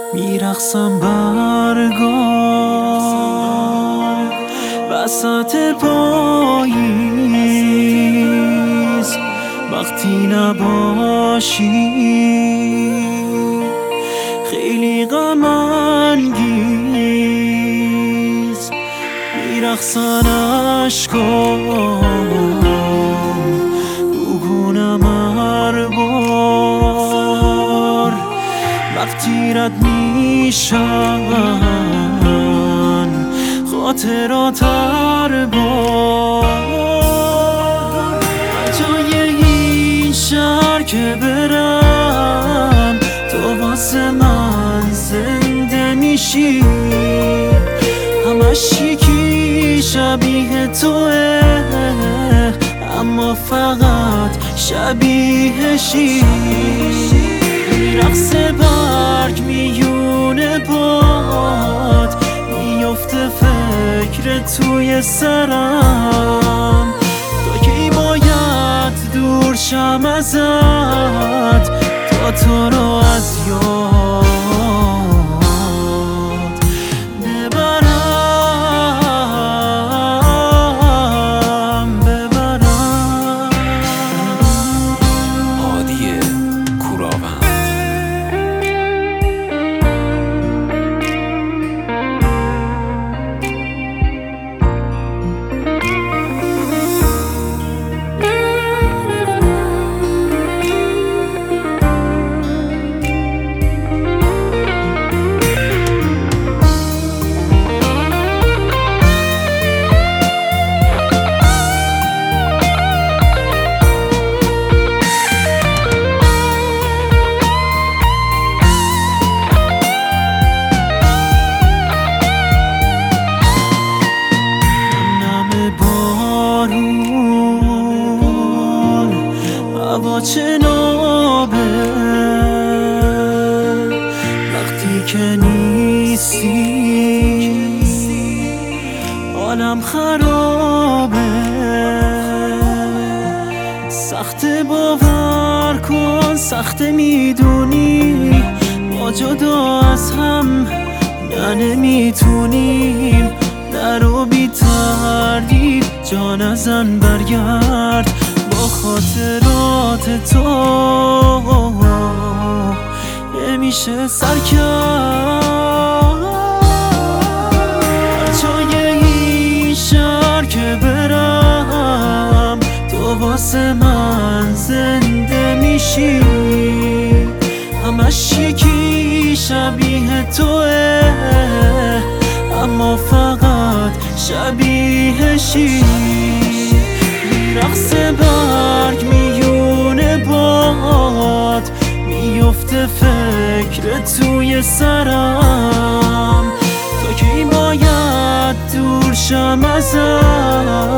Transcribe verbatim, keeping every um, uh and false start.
میرقصم برگار وسط پاییز وقتی نباشی خیلی غم انگیز میرقصن اشکام بگونم هر بار وقتی رد میشن خاطرات هر بار جای این شهر که برم تو واسه من زنده میشی همش یکی شبیه توه اما فقط شبیهشی رقص برگ میونه باد میفته فکر توی سرم تا کی باید دور شم ازت تا تو رو از یاد ببرم ببرم هادی کوراوند هوا چه نابه وقتی که نیستی حالم خرابه سخت باور کن سخت میدونی ما جدا از هم نه نمیتونیم نرو بی تردید جان ازن برگرد با خاطرات تو نمیشه سر کرد جای این شهر که برم تو واسه من زنده میشی همش یکی شبیه توه اما فقط شبیهشی رقص برگ میونه باد میفته فکر توی سرم تا کی باید دور شم ازت